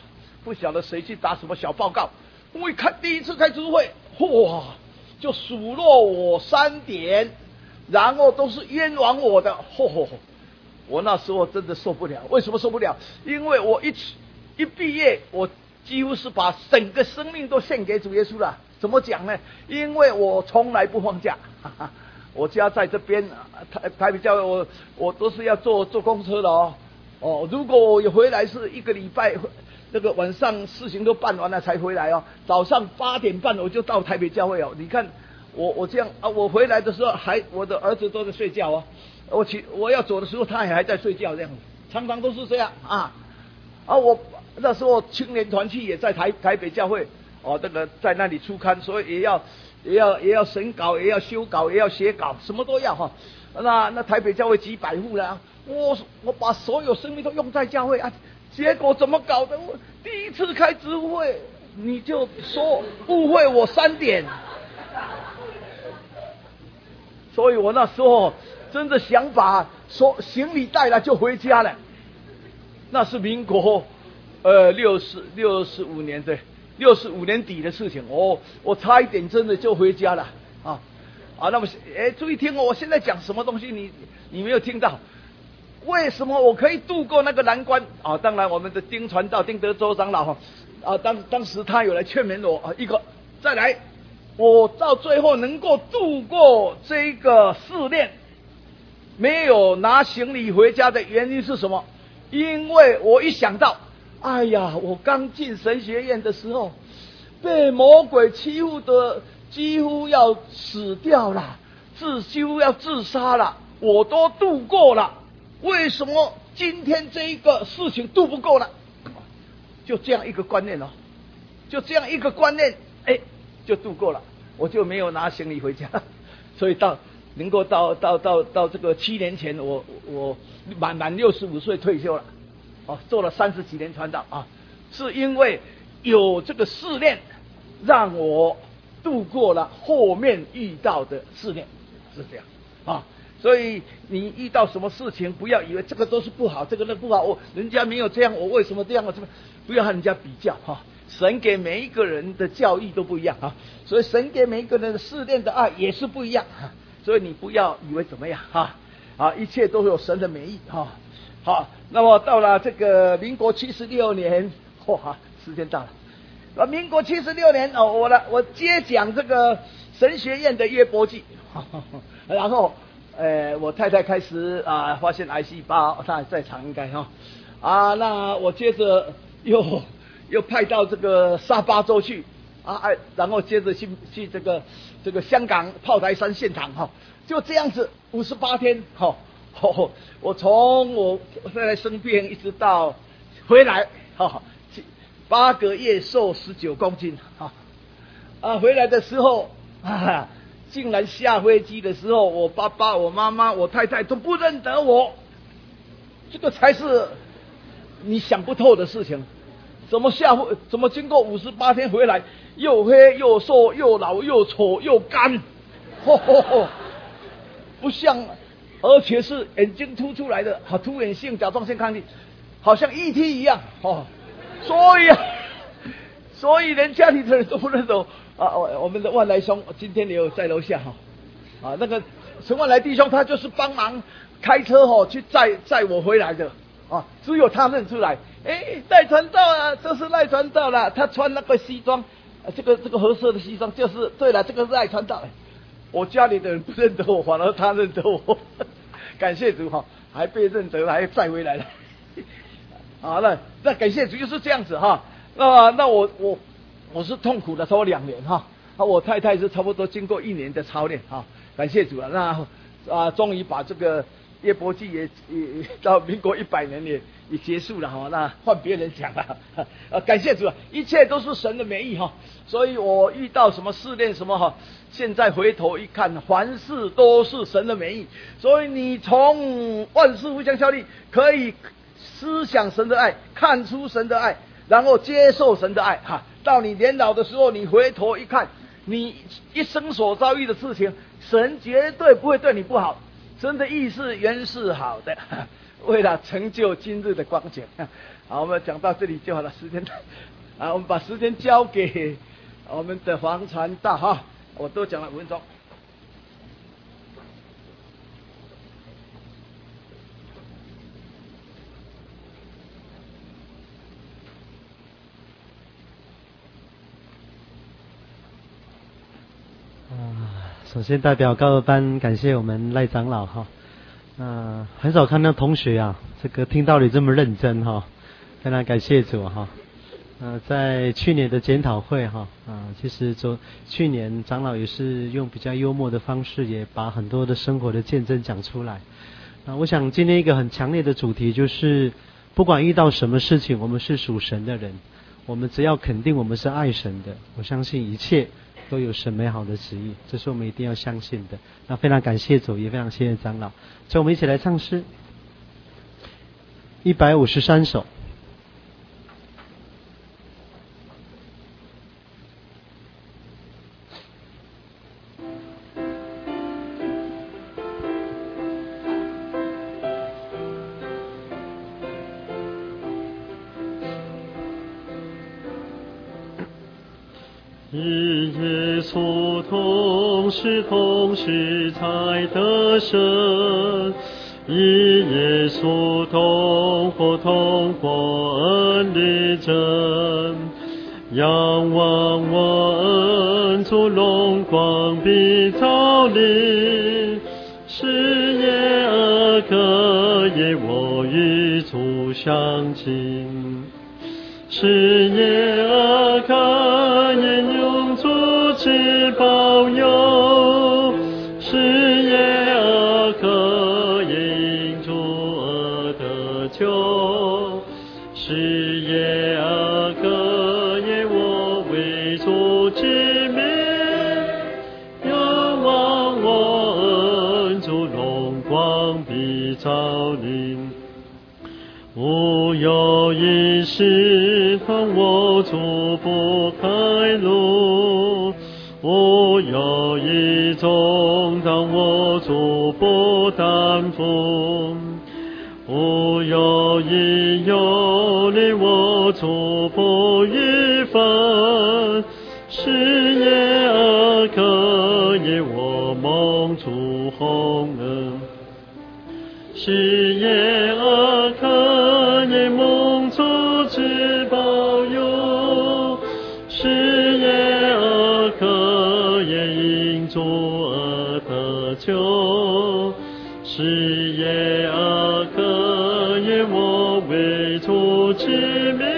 不晓得谁去打什么小报告。我一看第一次开知会，哇，就数落我3点，然后都是冤枉我的。我那时候真的受不了。为什么受不了？因为我一毕业，我几乎是把整个生命都献给主耶稣了。怎么讲呢？因为我从来不放假，我家在这边，台北教会，我都是要坐公车的哦。如果我回来是1个礼拜，那个晚上事情都办完了才回来哦。早上8点半我就到台北教会哦。你看我这样啊，我回来的时候我的儿子都在睡觉哦。我要走的时候他也还在睡觉，这样子常常都是这样啊。我那时候青年团契也在台北教会哦，这个在那里出刊，所以也要审稿，也要修稿，也要写稿，什么都要哈。那台北教会几百户了，我把所有生命都用在教会啊，结果怎么搞的？我第一次开知会，你就说误会我3点，所以我那时候真的想法说行李带了就回家了。那是民国65年对，65年底的事情哦，我差一点真的就回家了啊。那么注意听哦，我现在讲什么东西你没有听到？为什么我可以度过那个难关啊？当然我们的丁传道丁德州长老当时他有来劝勉我啊，再来，我到最后能够度过这个试炼，没有拿行李回家的原因是什么？因为我一想到，哎呀，我刚进神学院的时候，被魔鬼欺负的几乎要死掉了，几乎要自杀了，我都度过了，为什么今天这一个事情度不过了？就这样一个观念哦，就这样一个观念，就度过了，我就没有拿行李回家，所以能够到这个7年前，我满65岁退休了，做了30几年传道啊，是因为有这个试炼，让我度过了后面遇到的试炼，是这样啊。所以你遇到什么事情，不要以为这个都是不好，这个都不好，人家没有这样，我为什么这样？不要和人家比较哈。神给每一个人的教育都不一样啊，所以神给每一个人的试炼的爱也是不一样啊。所以你不要以为怎么样一切都有神的美意好，那么到了这个民国76年，时间到了。民国76年我接讲这个神学院的约伯记，然后我太太开始发现癌细胞，她在场应该那我接着又派到这个沙巴州去然后接着去这个香港炮台山现场就这样子58天我从我太太生病一直到回来8个月瘦19公斤回来的时候竟然下飞机的时候，我爸爸、我妈妈、我太太都不认得我，这个才是你想不透的事情。怎么经过58天回来，又黑又瘦又老又丑又干，不像，而且是眼睛凸出来的，突眼性甲状腺亢进，好像 ET 一样所以连家里的人都不认得我们的万来兄今天也有在楼下那个陈万来弟兄，他就是帮忙开车去载我回来的只有他认出来，赖传道这是赖传道啦，他穿那个西装，这个褐色的西装就是对了，这个是赖传道。我家里的人不认得我，反而他认得我，感谢主还被认得了，还载回来了那感谢主就是这样子那我是痛苦的差不多2年我太太是差不多经过1年的操练感谢主了。那终于把这个约伯记也到民国100年也结束了那换别人讲了感谢主一切都是神的美意所以我遇到什么试炼什么现在回头一看，凡事都是神的美意。所以你从万事互相效力，可以思想神的爱，看出神的爱，然后接受神的爱到你年老的时候，你回头一看，你一生所遭遇的事情，神绝对不会对你不好，神的意思原是好的为了成就今日的光景。好，我们讲到这里就好了，时间我们把时间交给我们的黄传道哈，我都讲了5分钟。 首先代表高二班感谢我们赖长老哈，很少看到同学啊，这个听道理这么认真哈，非常感谢主哈。在去年的检讨会哈，其实去年长老也是用比较幽默的方式，也把很多的生活的见证讲出来。我想今天一个很强烈的主题就是，不管遇到什么事情，我们是属神的人，我们只要肯定我们是爱神的，我相信一切都有神美好的旨意，这是我们一定要相信的。那非常感谢主，也非常谢谢长老。所以我们一起来唱诗153首。 与耶稣同时才得生，与耶稣同活恩的真，仰望我恩主荣光比照你，是耶而可也我与主相近，是耶而可也永主之保佑，是耶而可也因主而得救，是耶而可也我为主之名，仰望我恩主荣光比照你，无有一事当我主不开路，无有一种当我主不担负，无有一有令我主不预分，是耶而可也我蒙主洪恩，是耶而可也蒙主之保佑，是耶而可也因主而得救，是耶而可也我为主之名，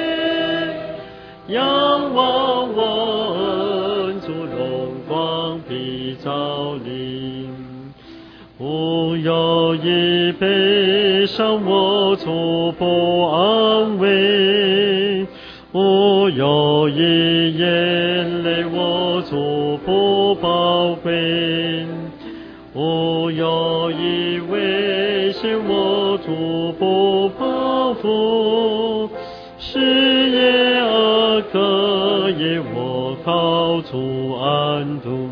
仰望我恩主荣光比照你，无有一悲伤我主不安慰，无有一眼泪我主不宝贵，无有一危险我主不报复，是耶而可也我靠主安度，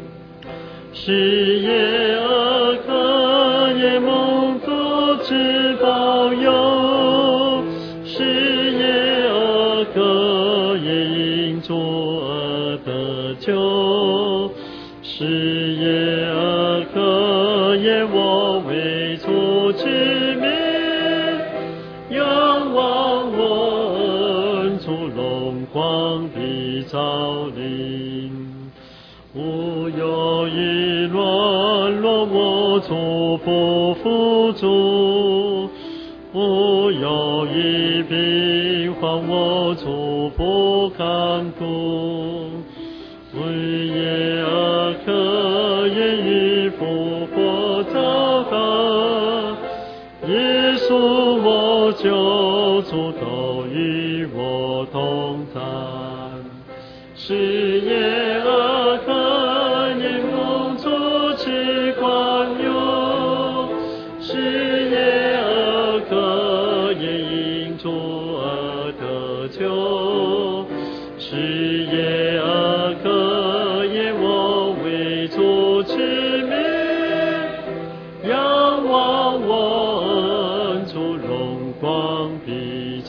是耶而可也蒙主之保佑，是耶而可也因主而得救，是耶而可也我为主之名，仰望我恩主荣光比照你，无有一软弱我主不扶助，无有一病患我主不看顾，为耶而可也与复活照他，耶稣我救主都与我同在，是耶而可也蒙主之光佑，是耶而可也因主而得救，是耶而可也我为主之名，仰望我恩主照。